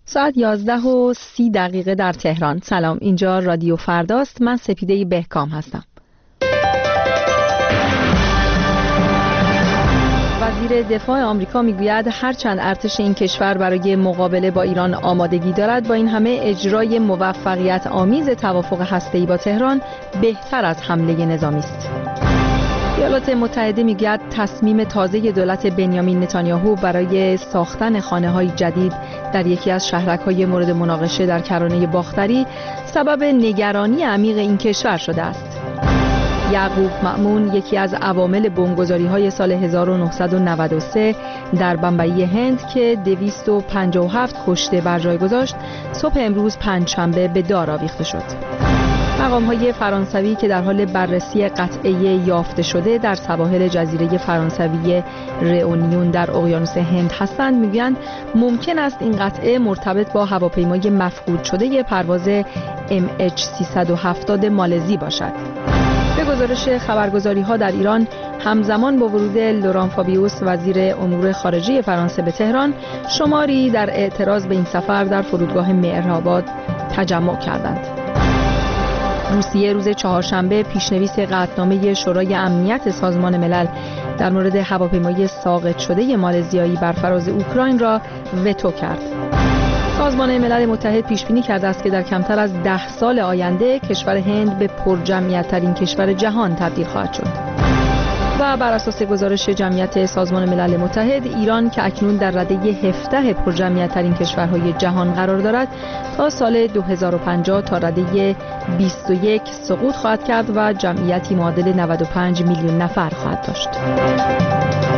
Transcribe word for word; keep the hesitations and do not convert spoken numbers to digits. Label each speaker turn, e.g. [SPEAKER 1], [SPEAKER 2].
[SPEAKER 1] ساعت یازده و سی دقیقه در تهران. سلام، اینجا رادیو فرداست. من سپیده بهکام هستم. وزیر دفاع آمریکا میگوید هرچند ارتش این کشور برای مقابله با ایران آمادگی دارد، با این همه اجرای موفقیت آمیز توافق هسته‌ای با تهران بهتر از حمله نظامی است. ایالات متحده میگوید تصمیم تازه دولت بنیامین نتانیاهو برای ساختن خانه‌های جدید در یکی از شهرک‌های مورد مناقشه در کرانه باختری سبب نگرانی عمیق این کشور شده است. یعقوب مأمون، یکی از عوامل بمبگذاری‌های سال هزار و نهصد و نود و سه در بمبئی هند که دویست و پنجاه و هفت کشته بر جای گذاشت، صبح امروز پنجشنبه به دار آویخته شد. مقام‌های فرانسوی که در حال بررسی قطعه یافته شده در سواحل جزیره فرانسوی رئونیون در اقیانوس هند هستند میگویند ممکن است این قطعه مرتبط با هواپیمای مفقود شده پرواز ام اچ سیصد و هفتاد مالزی باشد. به گزارش خبرگزاری‌ها در ایران، همزمان با ورود لوران فابیوس وزیر امور خارجه فرانسه به تهران، شماری در اعتراض به این سفر در فرودگاه مهرآباد تجمع کردند. روسیه روز چهارشنبه پیشنویس قطعنامه شورای امنیت سازمان ملل در مورد هواپیمای ساقط شده مالزیایی بر فراز اوکراین را وتو کرد. سازمان ملل متحد پیش بینی کرده است که در کمتر از ده سال آینده کشور هند به پرجمعیت ترین کشور جهان تبدیل خواهد شد. و بر اساس گزارش جمعیت سازمان ملل متحد، ایران که اکنون در رده هفده پرجمعیت ترین کشورهای جهان قرار دارد، تا سال دو هزار و پنجاه تا رده بیست و یک سقوط خواهد کرد و جمعیتی معادل نود و پنج میلیون نفر خواهد داشت.